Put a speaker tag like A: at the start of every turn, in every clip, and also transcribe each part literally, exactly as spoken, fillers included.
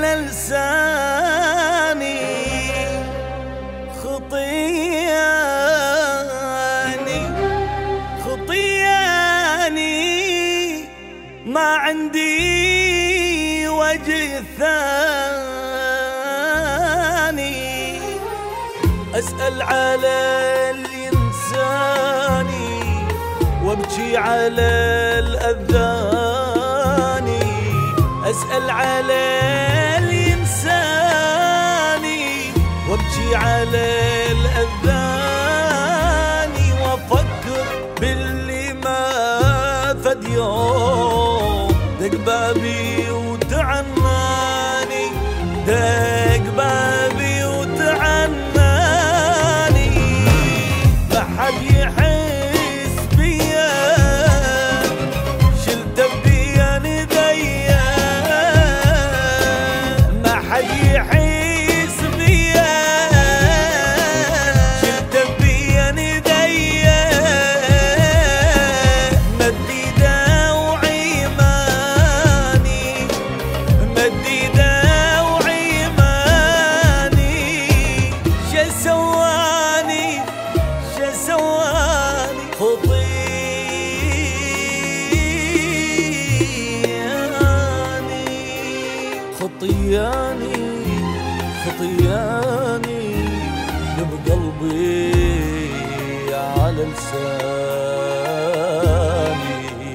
A: على لساني خطياني خطياني ما عندي وجه ثاني أسأل على الإنساني وابكي على الأذاني أسأل على الإنساني وابكي على الأذاني وأفكر باللي ما فد يوم دق بابي وتعناني دق بابي وتعناني ما حد يحس بيا شلته بين ايديا ما حد يحس بيا شلته بين ايديا مديده وعيماني مديده وعيماني شو سواني شو سواني خطياني خطياني خطياني بقلبي على لساني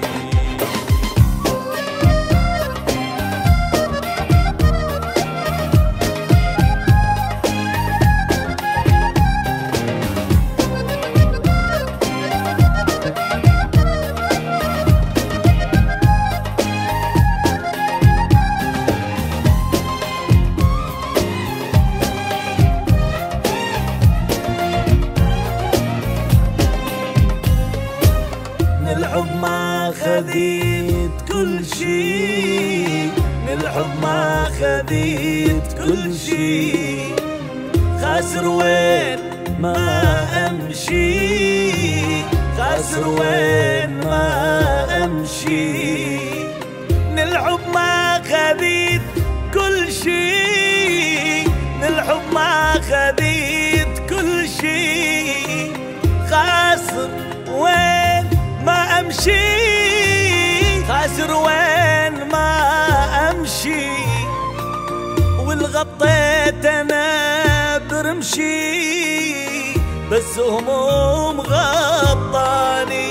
A: الحب ما خذيت كل شي الحب ما خذيت كل شي خاسر وين ما امشي خاسر وين ما امشي الحب ما خذيت كل شي الحب ما خذيت كل شي خاسر وين ما امشي خاسر وين ما امشي والغطيت انا برمشي بس هموم غطاني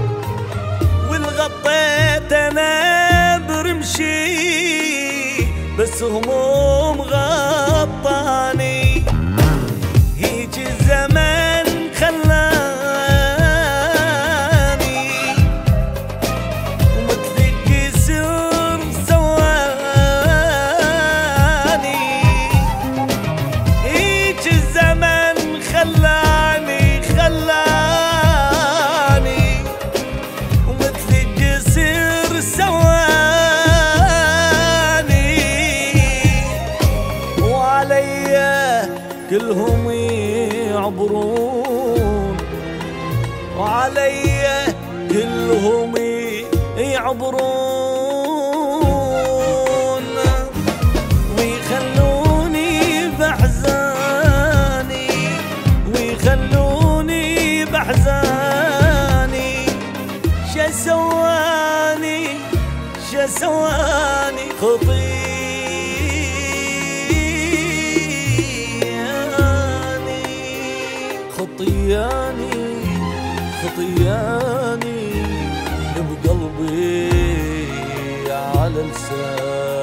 A: والغطيت انا برمشي بس هموم غطاني هيج الزمن كلهم يعبرون وعلي كلهم يعبرون ويخلوني بحزاني ويخلوني بحزاني شا سواني شا سواني خطير خطياني خطياني بقلبي على لساني